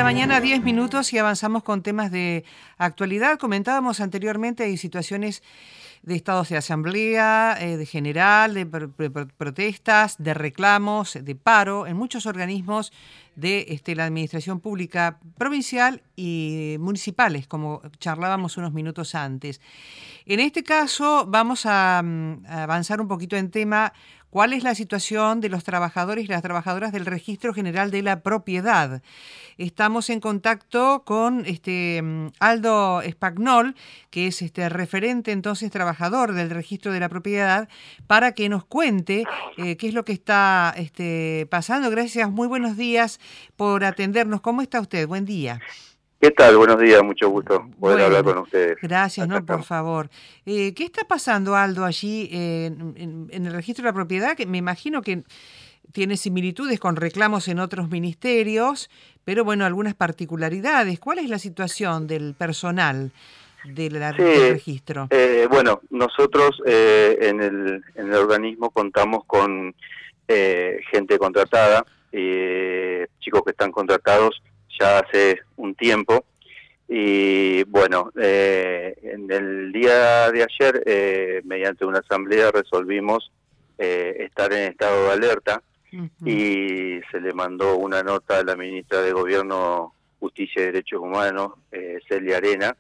mañana, 10 minutos y avanzamos con temas de actualidad. Comentábamos anteriormente, hay situaciones de estados de asamblea, de general, de protestas, de reclamos, de paro, en muchos organismos de la administración pública provincial y municipales, como charlábamos unos minutos antes. En este caso vamos a avanzar un poquito en tema. ¿Cuál es la situación de los trabajadores y las trabajadoras del Registro General de la Propiedad? Estamos en contacto con Aldo Espagnol, que es referente entonces trabajador del Registro de la Propiedad, para que nos cuente qué es lo que está pasando. Gracias, muy buenos días por atendernos. ¿Cómo está usted? Buen día. ¿Qué tal? Buenos días, mucho gusto poder hablar con ustedes. Gracias, no, por favor. ¿Qué está pasando, Aldo, allí en el Registro de la Propiedad? Que me imagino que tiene similitudes con reclamos en otros ministerios, pero bueno, algunas particularidades. ¿Cuál es la situación del personal del registro? Bueno, nosotros en el organismo contamos con gente contratada, chicos que están contratados ya hace un tiempo, y bueno, en el día de ayer, mediante una asamblea, resolvimos estar en estado de alerta. Y se le mandó una nota a la ministra de Gobierno, Justicia y Derechos Humanos, Celia Arena,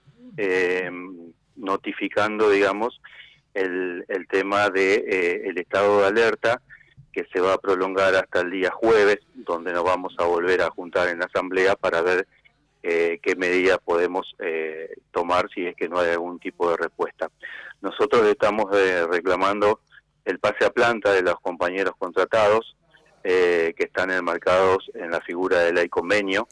notificando, digamos, el tema de el estado de alerta, que se va a prolongar hasta el día jueves, donde nos vamos a volver a juntar en la asamblea para ver qué medidas podemos tomar si es que no hay algún tipo de respuesta. Nosotros estamos reclamando el pase a planta de los compañeros contratados que están enmarcados en la figura de ley convenio.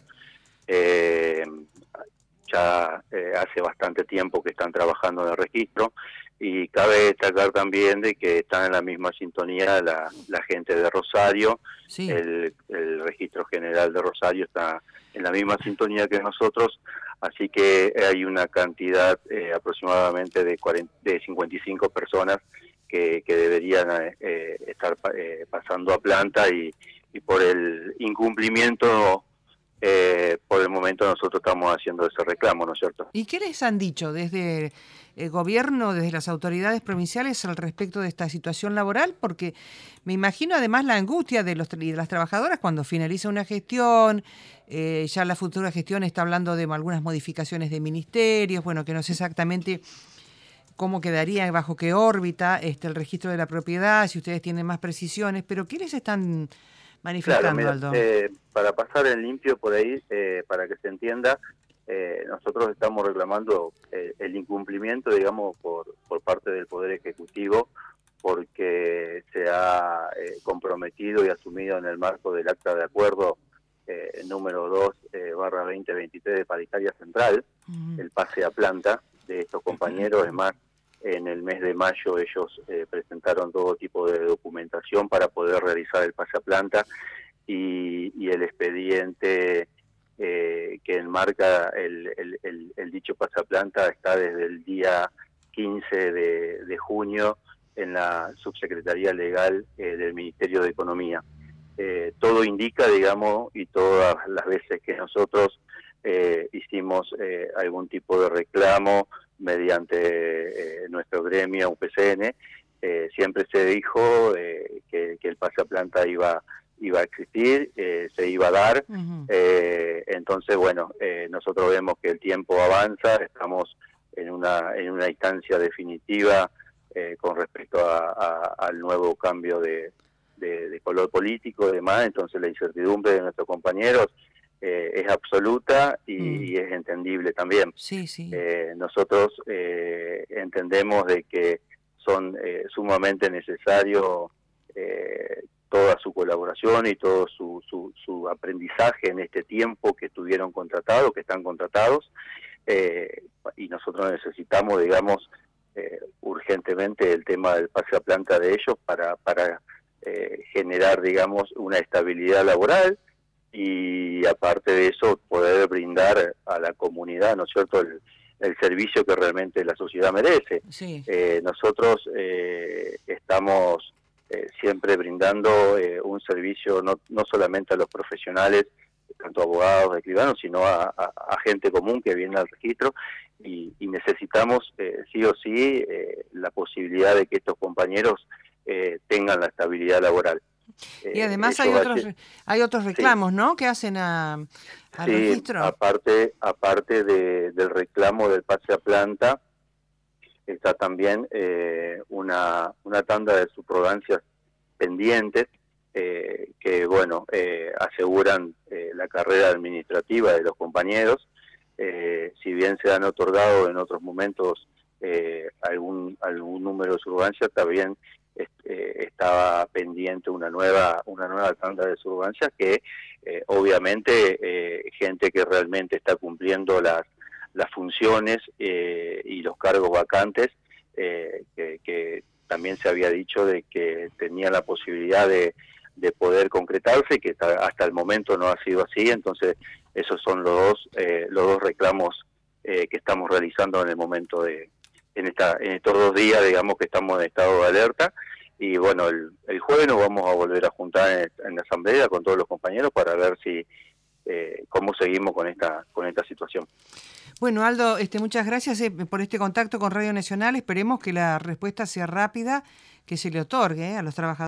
Ya hace bastante tiempo que están trabajando en el registro, y cabe destacar también de que están en la misma sintonía la gente de Rosario. Sí. El Registro General de Rosario está en la misma sintonía que nosotros, así que hay una cantidad aproximadamente de 55 personas que deberían estar pasando a planta, y por el incumplimiento, por el momento nosotros estamos haciendo ese reclamo, ¿no es cierto? ¿Y qué les han dicho desde el gobierno, desde las autoridades provinciales al respecto de esta situación laboral? Porque me imagino además la angustia de las trabajadoras cuando finaliza una gestión, ya la futura gestión está hablando de algunas modificaciones de ministerios, bueno, que no sé exactamente cómo quedaría, bajo qué órbita el registro de la propiedad, si ustedes tienen más precisiones, pero ¿qué les están manifestando, claro, Aldo? Para pasar en limpio por ahí, para que se entienda, nosotros estamos reclamando el incumplimiento, digamos, por parte del Poder Ejecutivo, porque se ha comprometido y asumido en el marco del acta de acuerdo número 2/2023 de Paritaria Central, el pase a planta de estos compañeros. Es más, en el mes de mayo ellos presentaron todo tipo de documentación para poder realizar el pase a planta, y el expediente que enmarca el dicho pase a planta está desde el día 15 de junio en la Subsecretaría Legal del Ministerio de Economía. Todo indica, digamos, y todas las veces que nosotros hicimos algún tipo de reclamo mediante nuestro gremio UPCN, siempre se dijo que el pase a planta iba a existir, se iba a dar. Entonces, bueno, nosotros vemos que el tiempo avanza, estamos en una instancia definitiva con respecto al nuevo cambio de color político y demás. Entonces la incertidumbre de nuestros compañeros es absoluta y es entendible también. Sí, sí. Nosotros entendemos de que son sumamente necesarios toda su colaboración y todo su aprendizaje en este tiempo que estuvieron contratados, que están contratados, y nosotros necesitamos, digamos, urgentemente el tema del pase a planta de ellos para generar, digamos, una estabilidad laboral, y aparte de eso poder brindar a la comunidad, ¿no es cierto?, el servicio que realmente la sociedad merece. Sí. Nosotros estamos siempre brindando un servicio no solamente a los profesionales tanto abogados, escribanos, sino a gente común que viene al registro, y necesitamos sí o sí la posibilidad de que estos compañeros tengan la estabilidad laboral. Y además hay otros reclamos, sí, ¿no?, que hacen al registro. Aparte del reclamo del pase a planta, está también una tanda de subrogancias pendientes que, bueno, aseguran la carrera administrativa de los compañeros. Si bien se han otorgado en otros momentos algún número de subrogancias, también estaba pendiente una nueva tanda de subrogancias que obviamente gente que realmente está cumpliendo las funciones y los cargos vacantes, que también se había dicho de que tenían la posibilidad de poder concretarse, que hasta el momento no ha sido así. Entonces esos son los dos reclamos que estamos realizando en el momento en estos 2 días, digamos, que estamos en estado de alerta. Y bueno, el jueves nos vamos a volver a juntar en la asamblea con todos los compañeros para ver cómo seguimos con esta situación. Bueno, Aldo, muchas gracias por este contacto con Radio Nacional. Esperemos que la respuesta sea rápida, que se le otorgue a los trabajadores.